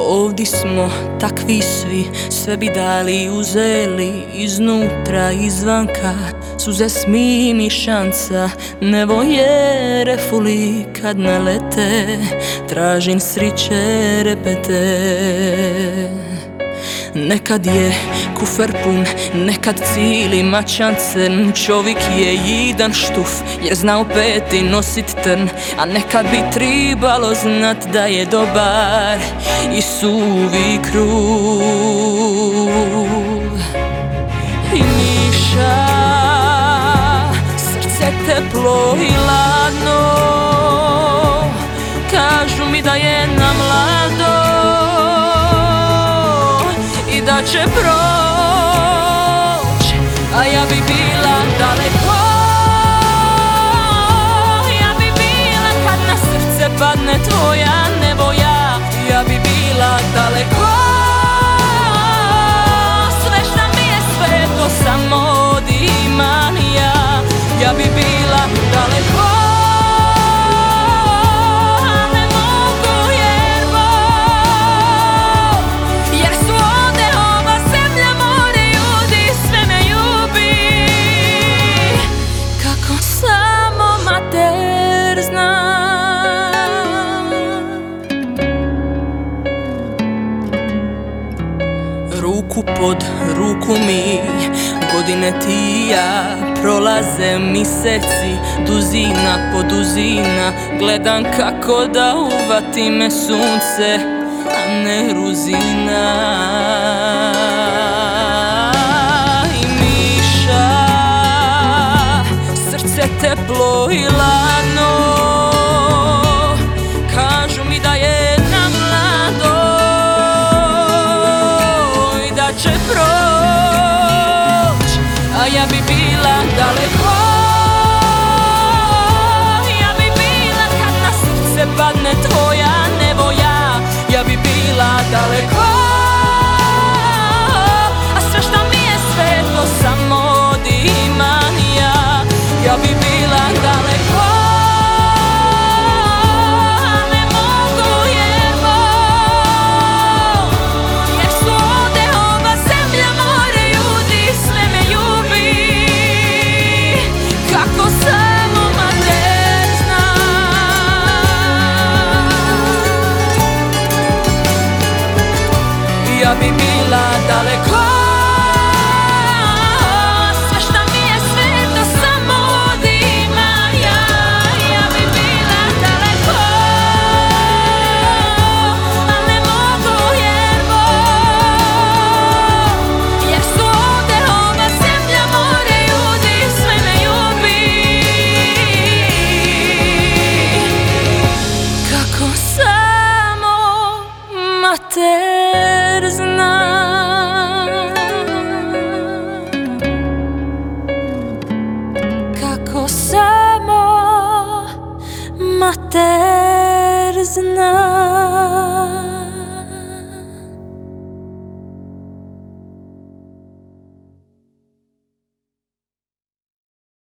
Ovdje smo takvi svi, sve bi dali i uzeli, iznutra, izvanka, suze smim i šanca, nebo je refuli kad nalete, tražim sriće repete. Nekad je kufer pun, nekad cili mačancen, čovjek je jidan štuf jer zna opet i nosit trn. A nekad bi tribalo znat da je dobar i suvi krug. I niša, srce teplo i ladno, kažu mi da je na mlado i da će proć, a ja bi bila daleko. Ja bi bila kad na srce padne tvoja nevoja, ja bi bila daleko. Sve šta mi je sveto samo odimam ja bi bila daleko. Ruku pod ruku mi, godine ti i ja, prolaze miseci, duzina po duzina. Gledam kako da uvati me sunce, a ne ruzina. I miša, srce teplo i ladno, kažu mi da je na mlado i da će proć, a ja bi bila daleko. Ja bi bila kad na srce padne tvoja nevoja, ja bi bila daleko. A sve šta mi je sveto samo odimam ja bi bila daleko. Ja bi bila daleko. Sve šta mi je sveto samo odimam ja bi bila daleko. A ne mogu jer su ovde ova zemlja, more, ljudi, sve me ljubi. Kako samo mater zna, kako samo mater zna.